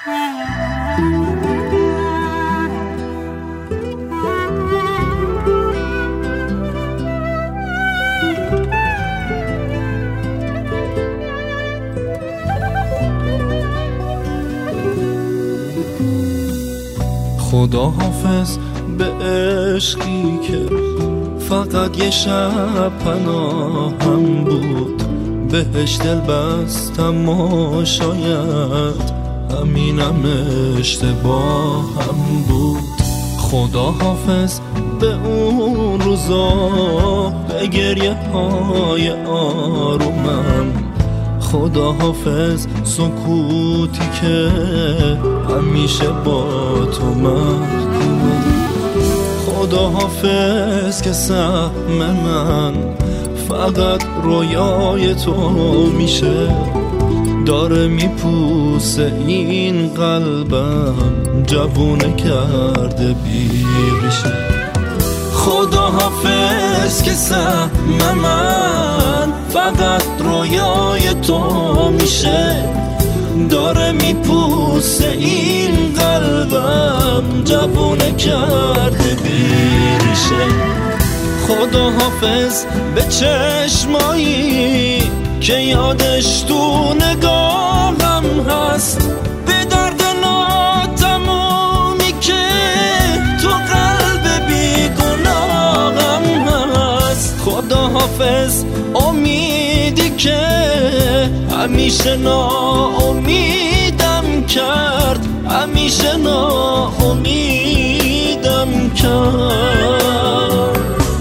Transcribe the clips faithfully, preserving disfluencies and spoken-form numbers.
خدا حافظ به عشقی که فقط یه شب پناهم بود، بهش دل بستم و شاید همینم اشتباهم بود. خدا حافظ به اون روزا، به گریه های آرومم. خدا حافظ سکوتی که همیشه با تو محکومم. خدا حافظ که سهم من فقط رویای تو میشه، داره میپوسه این قلبم، جوونه کرده بیریشه. خدا حافظ که سهم من فقط رویای تو میشه، داره میپوسه این قلبم، جوونه کرده بیریشه. خدا حافظ به چشمایی که یادش تو نگاهم هست، به درد ناتمومی که تو قلب بیگناهم هست. خدا حافظ امیدی که همیشه ناامیدم کرد، همیشه ناامیدم کرد.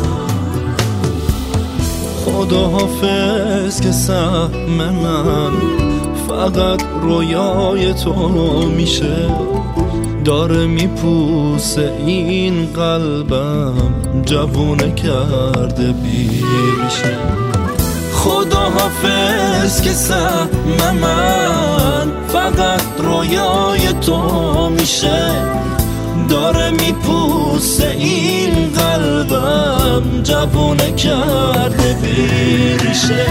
خدا حافظ که سهم من فقط رویای تو میشه، داره میپوسه این قلبم، جوونه کرده بیریشه. خدا حافظ که سهم من فقط رویای تو میشه، داره میپوسه این قلبم، جوونه کرده بیریشه.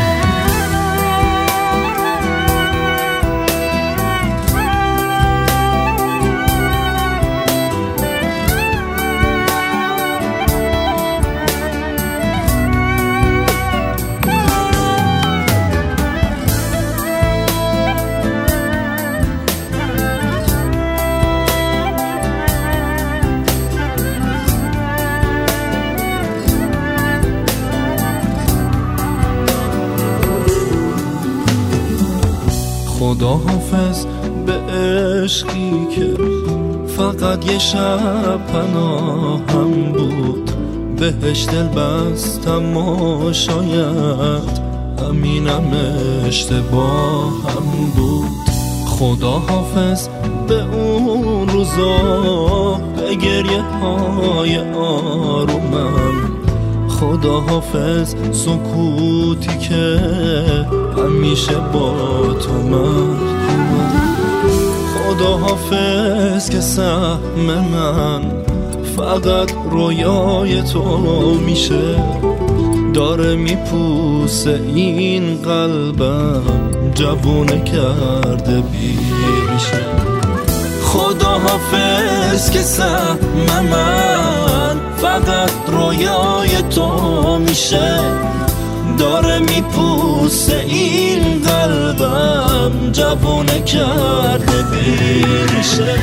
خدا حافظ به عشقی که فقط یه شب پناهم بود، بهش دل بستم و شاید همینم اشتباهم بود. خدا حافظ به اون روزا، به گریه های آرومم. خدا حافظ سکوتی که همیشه با تو محکومم. خدا حافظ که سهم من فقط رویای تو میشه، داره میپوسه این قلبم، جوونه کرده بیریشه. خدا حافظ که سهم من فقط رویای تو میشه، داره میپوسه این قلبم، جوونه کرده بیریشه.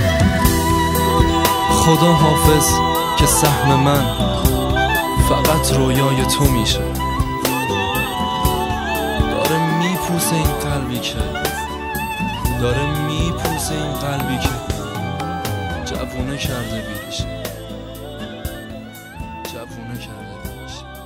خدا حافظ که سهم من فقط رویای تو میشه، داره میپوسه این قلبی که داره میپوسه این قلبی که جوونه کرده بیریشه، جوونه کرده بیریشه.